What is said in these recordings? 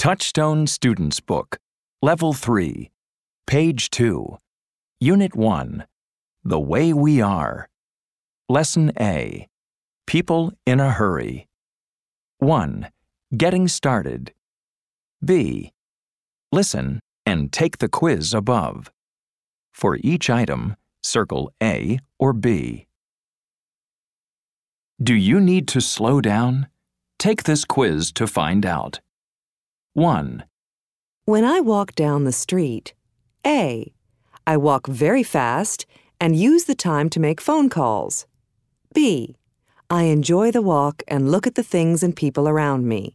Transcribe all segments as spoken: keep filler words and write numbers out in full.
Touchstone Students Book, Level three, Page two, Unit one, The Way We Are. Lesson A, People in a Hurry. one. Getting started. B. Listen and take the quiz above. For each item, circle A or B. Do you need to slow down? Take this quiz to find out. one. When I walk down the street, A. I walk very fast and use the time to make phone calls. B. I enjoy the walk and look at the things and people around me.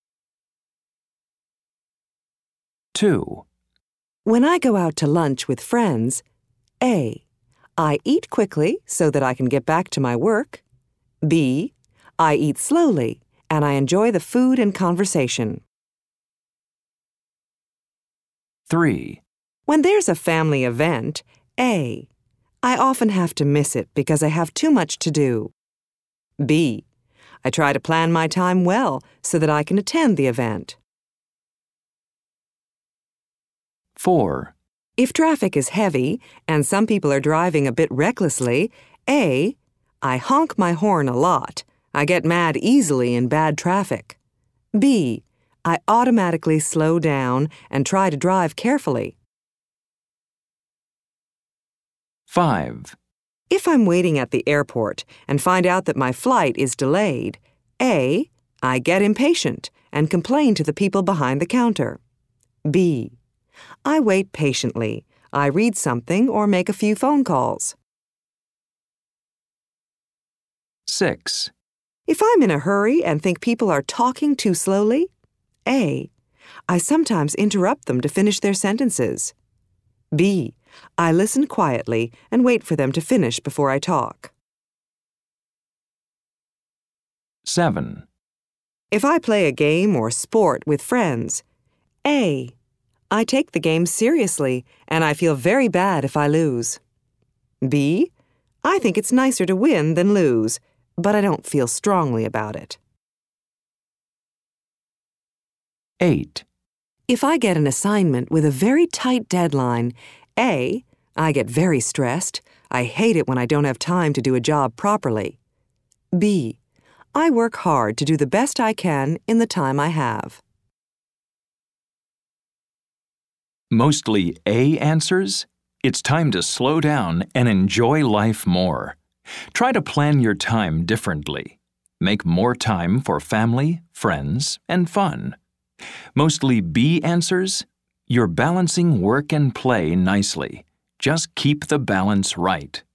two. When I go out to lunch with friends, A. I eat quickly so that I can get back to my work. B. I eat slowly and I enjoy the food and conversation. three. When there's a family event, A. I often have to miss it because I have too much to do. B. I try to plan my time well so that I can attend the event. four. If traffic is heavy and some people are driving a bit recklessly, A. I honk my horn a lot. I get mad easily in bad traffic. B. I automatically slow down and try to drive carefully. five. If I'm waiting at the airport and find out that my flight is delayed, A. I get impatient and complain to the people behind the counter. B. I wait patiently. I read something or make a few phone calls. six. If I'm in a hurry and think people are talking too slowly, A. I sometimes interrupt them to finish their sentences. B. I listen quietly and wait for them to finish before I talk. seven. If I play a game or sport with friends, A. I take the game seriously and I feel very bad if I lose. B. I think it's nicer to win than lose, but I don't feel strongly about it. eight. If I get an assignment with a very tight deadline, A. I get very stressed. I hate it when I don't have time to do a job properly. B. I work hard to do the best I can in the time I have. Mostly A answers? It's time to slow down and enjoy life more. Try to plan your time differently. Make more time for family, friends, and fun. Mostly B answers? You're balancing work and play nicely. Just keep the balance right.